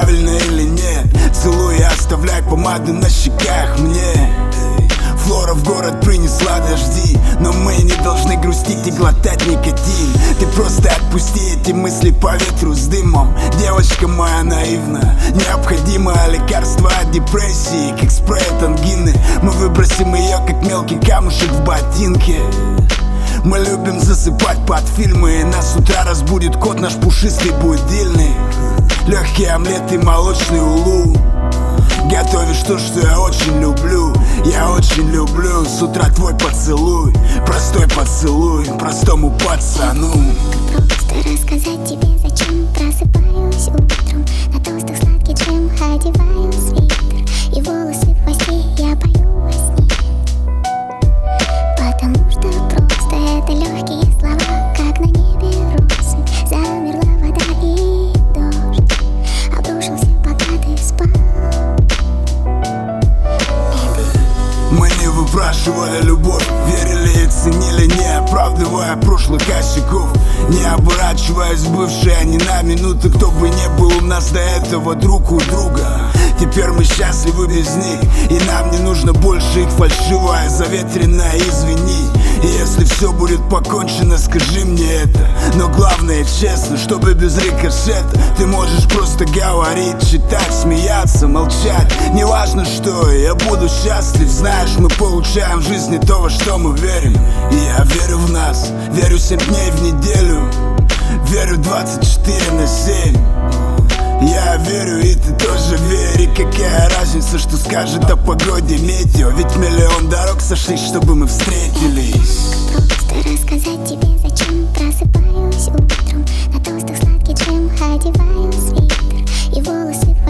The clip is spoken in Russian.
правильно или нет. Целуй и оставляй помаду на щеках мне. Флора в город принесла дожди, но мы не должны грустить и глотать никотин. Ты просто отпусти эти мысли по ветру с дымом. Девочка моя наивна, необходимо лекарство от депрессии, как спрей от ангины. Мы выбросим ее, как мелкий камушек в ботинке. Мы любим засыпать под фильмы, и нас с утра разбудит кот наш пушистый будильник. Легкий омлет и молочный улу. Готовишь то, что я очень люблю. Я очень люблю с утра твой поцелуй. Простой поцелуй простому пацану. Просто рассказать тебе, зачем просыпаюсь утром. На тостах сладкий джем, одеваю свитер, и волосы в хвосте я пою во сне. Потому что просто это легкие слова, как на небе россыпь. Замерла вода и дождь обрушился, пока ты спал. Мы не выпрашивали любовь, верили и ценили, не оправдывая прошлых косяков, не оборачиваясь в бывшее ни на минуту. Кто бы не был у нас до этого друг у друга, теперь мы счастливы без них, и нам не нужно больше их фальшивое заветренное извини. И если все будет покончено, скажи мне это. Но главное честно, чтобы без рикошета. Ты можешь просто говорить, читать, смеяться, молчать. Неважно что, я буду счастлив. Знаешь, мы получаем в жизни то, во что мы верим. И я верю в нас, верю 7 дней в неделю, верю 24/7. Я верю, и ты тоже верь. И какая разница, что скажет о погоде метео? Ведь миллион дорог сошлись, чтобы мы встретились. Просто рассказать тебе, зачем просыпаюсь утром. На тостах сладкий джем, одеваю свитер, и волосы в